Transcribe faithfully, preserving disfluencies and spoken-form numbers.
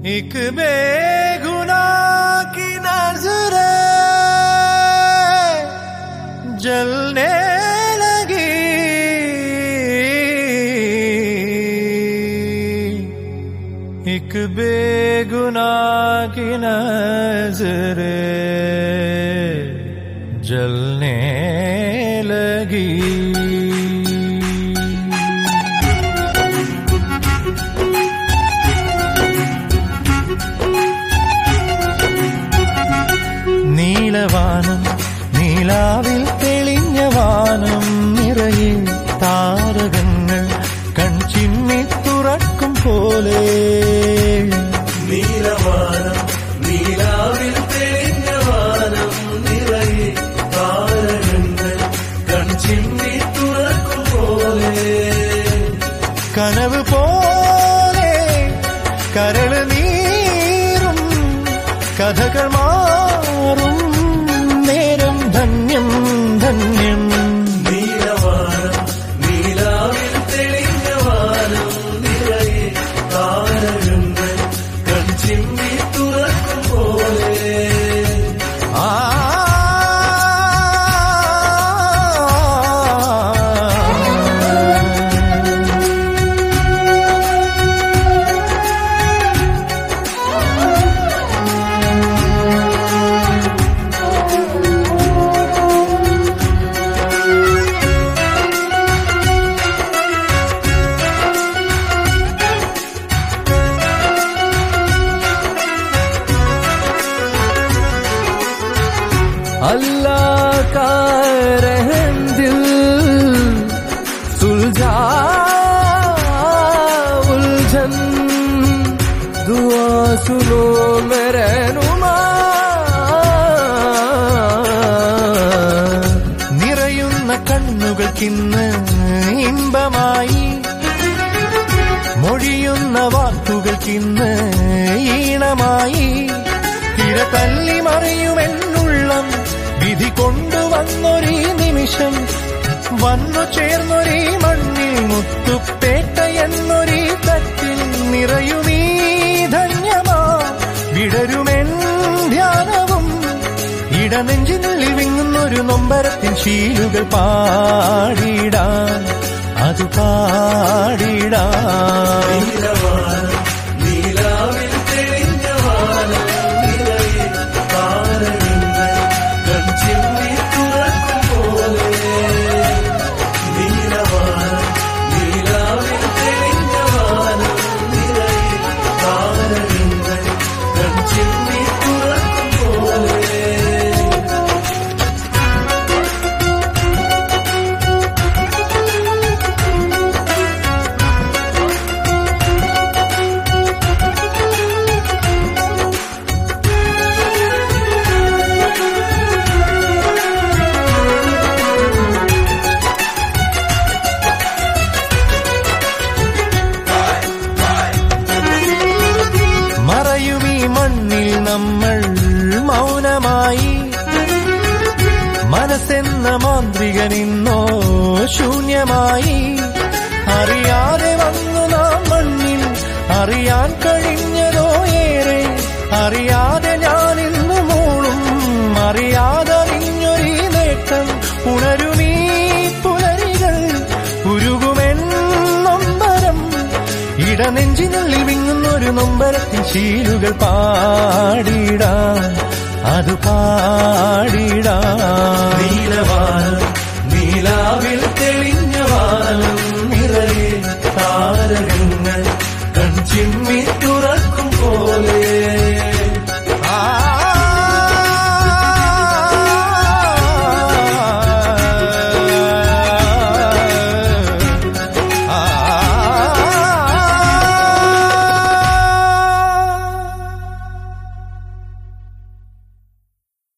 एक बेगुनाह की नजरें जलने लगी, एक बेगुनाह की नजरें जलने लगी। നീലവാനം നീലാവിൽ തെളിഞ്ഞ വാനം നിറയെ താരകങ്ങൾ കൺചിമ്മി തുറക്കും പോലെ, നീലവാനം നീലാവിൽ തെളിഞ്ഞ വാനം നിറയെ താരകങ്ങൾ കൺചിമ്മി തുറക്കും പോലെ, കനവ് പോലെ കരള് നീറും കഥകൾ മാറും നേരം ധന്യം ധന്യം. നീലവാനം നീലാവിൽ തെളിഞ്ഞ വാനം നിറയെ താരകങ്ങൾ കൺചിമ്മി തുറക്കും പോലെ, ആ अल्लाह का रहम दिल सुलझा उलझन, दुआ सुनो मेरे नुमा. നിറയുന്ന കണ്ണുകൾക്കിന്ന് ഇമ്പമായി, മൊഴിയുന്ന വാക്കുകൾക്കിന്ന് ഈണമായി, തിര തല്ലി മറിയുമെന്നുള്ളം വിധി കൊണ്ടുവന്നൊരീ നിമിഷം, വന്നു ചേർന്നൊരീ മണ്ണിൽ മുത്തുപേട്ട എന്നൊരീ തട്ടിൽ നിറയുമീ ധന്യമാ വിടരുമെൻ ധ്യാനവും, ഇടനെഞ്ചിനുള്ളിൽ വിങ്ങുന്നൊരു നൊമ്പരത്തിൻ ശീലുകൾ പാടിടാൻ, അത് പാടിടാൻ. നീലവാനം നീലാവിൽ തെളിഞ്ഞ വാനം നിറയെ താരകങ്ങൾ കൺചിമ്മി തുറക്കും പോലെ, നീലവാനം നീലാവിൽ തെളിഞ്ഞ വാനം നിറയെ താരകങ്ങൾ കൺചിമ്മി തുറക്കും പോലെ, മറയുമീ മണ്ണിൽ നമ്മൾ മൗനമായി, മനസ്സെന്ന മാന്ത്രികനിന്നോ ശൂന്യമായി, അറിയാതെ വന്നു നാം മണ്ണിൽ അറിയാൻ കഴിഞ്ഞതോ ഏറെ, അറിയാതെ ഞാനിന്ന് മൂളും അറിയാതറിഞ്ഞൊരീ നേട്ടം, ഉണരുമീ പുലരികൾ ഉരുകുമെൻ നൊമ്പരം, ഇടനെഞ്ചിനുള്ളിൽ വിങ്ങുന്നൊരു നൊമ്പരത്തിൻ ശീലുകൾ പാടിടാൻ, അത് പാടിടാൻ. നീലവാനം നീലാവിൽ തെളിഞ്ഞ